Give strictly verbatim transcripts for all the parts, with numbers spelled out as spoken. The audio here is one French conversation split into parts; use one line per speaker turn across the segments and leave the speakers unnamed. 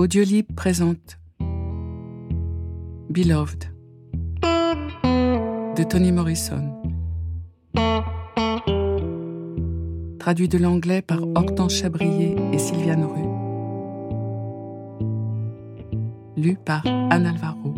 Audiolib présente Beloved de Toni Morrison. Traduit de l'anglais par Hortense Chabrier et Sylviane Rue. Lu par Anne Alvaro.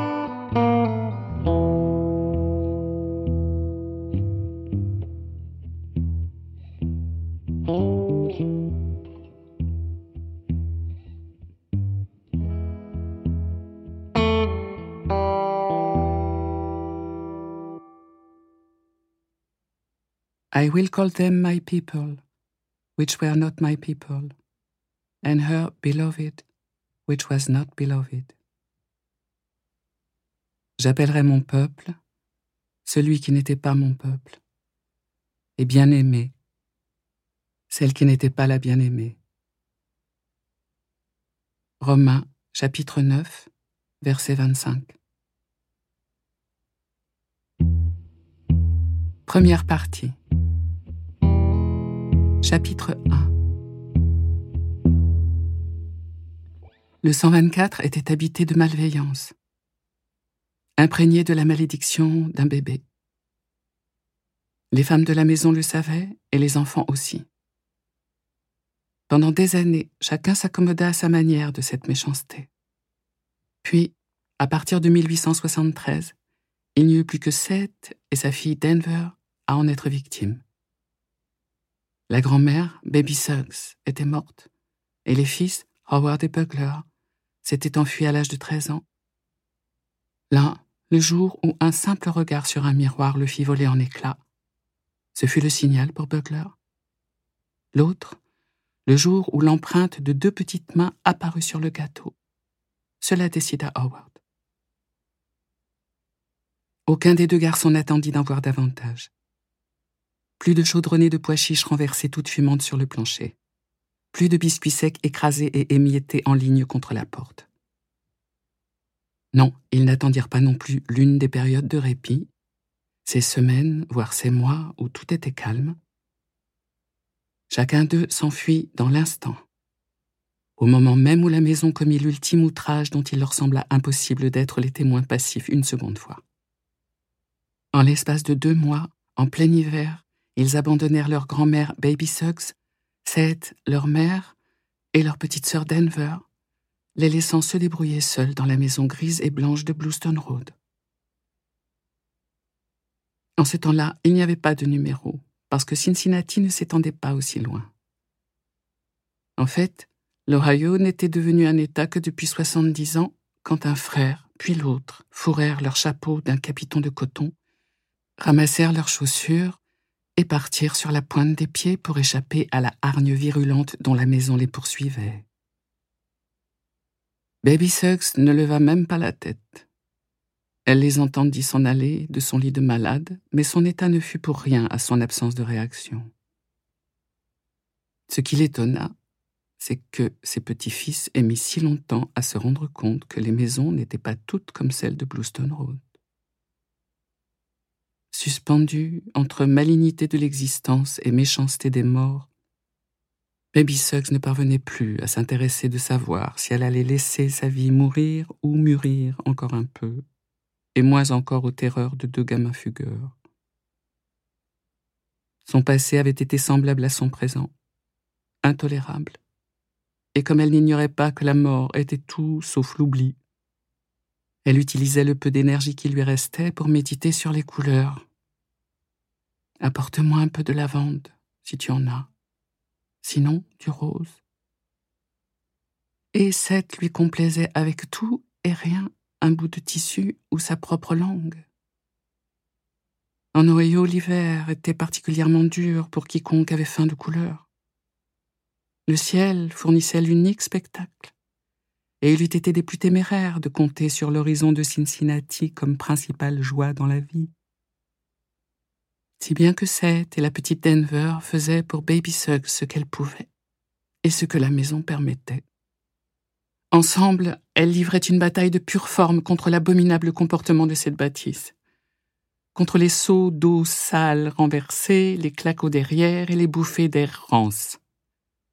I will call them my people, which were not my people, and her beloved, which was not beloved. J'appellerai mon peuple, celui qui n'était pas mon peuple, et bien-aimée, celle qui n'était pas la bien-aimée. Romains, chapitre neuf, verset vingt-cinq. Première partie. Chapitre un. Le cent vingt-quatre était habité de malveillance, imprégné de la malédiction d'un bébé. Les femmes de la maison le savaient et les enfants aussi. Pendant des années, chacun s'accommoda à sa manière de cette méchanceté. Puis, à partir de mille huit cent soixante-treize, il n'y eut plus que Seth et sa fille Denver à en être victimes. La grand-mère, Baby Suggs, était morte, et les fils, Howard et Bugler, s'étaient enfuis à l'âge de treize ans. L'un, le jour où un simple regard sur un miroir le fit voler en éclats. Ce fut le signal pour Bugler. L'autre, le jour où l'empreinte de deux petites mains apparut sur le gâteau. Cela décida Howard. Aucun des deux garçons n'attendit d'en voir davantage. Plus de chaudronnées de pois chiches renversées toutes fumantes sur le plancher. Plus de biscuits secs écrasés et émiettés en ligne contre la porte. Non, ils n'attendirent pas non plus l'une des périodes de répit, ces semaines, voire ces mois où tout était calme. Chacun d'eux s'enfuit dans l'instant, au moment même où la maison commit l'ultime outrage dont il leur sembla impossible d'être les témoins passifs une seconde fois. En l'espace de deux mois, en plein hiver, ils abandonnèrent leur grand-mère Baby Suggs, Seth, leur mère, et leur petite sœur Denver, les laissant se débrouiller seuls dans la maison grise et blanche de Bluestone Road. En ce temps-là, il n'y avait pas de numéro, parce que Cincinnati ne s'étendait pas aussi loin. En fait, l'Ohio n'était devenu un État que depuis soixante-dix ans, quand un frère, puis l'autre, fourrèrent leur chapeau d'un capiton de coton, ramassèrent leurs chaussures et partirent sur la pointe des pieds pour échapper à la hargne virulente dont la maison les poursuivait. Baby Suggs ne leva même pas la tête. Elle les entendit s'en aller de son lit de malade, mais son état ne fut pour rien à son absence de réaction. Ce qui l'étonna, c'est que ses petits-fils aient mis si longtemps à se rendre compte que les maisons n'étaient pas toutes comme celles de Bluestone Road. Suspendue entre malignité de l'existence et méchanceté des morts, Baby Suggs ne parvenait plus à s'intéresser de savoir si elle allait laisser sa vie mourir ou mûrir encore un peu, et moins encore aux terreurs de deux gamins fugueurs. Son passé avait été semblable à son présent, intolérable, et comme elle n'ignorait pas que la mort était tout sauf l'oubli, elle utilisait le peu d'énergie qui lui restait pour méditer sur les couleurs. Apporte-moi un peu de lavande, si tu en as. Sinon, du rose. Et Seth lui complaisait avec tout et rien, un bout de tissu ou sa propre langue. En Ohio, l'hiver était particulièrement dur pour quiconque avait faim de couleur. Le ciel fournissait l'unique spectacle, et il eût été des plus téméraires de compter sur l'horizon de Cincinnati comme principale joie dans la vie. Si bien que Seth et la petite Denver faisaient pour Baby Suggs ce qu'elles pouvaient, et ce que la maison permettait. Ensemble, elles livraient une bataille de pure forme contre l'abominable comportement de cette bâtisse, contre les seaux d'eau sale renversés, les claques au derrière et les bouffées d'air rance.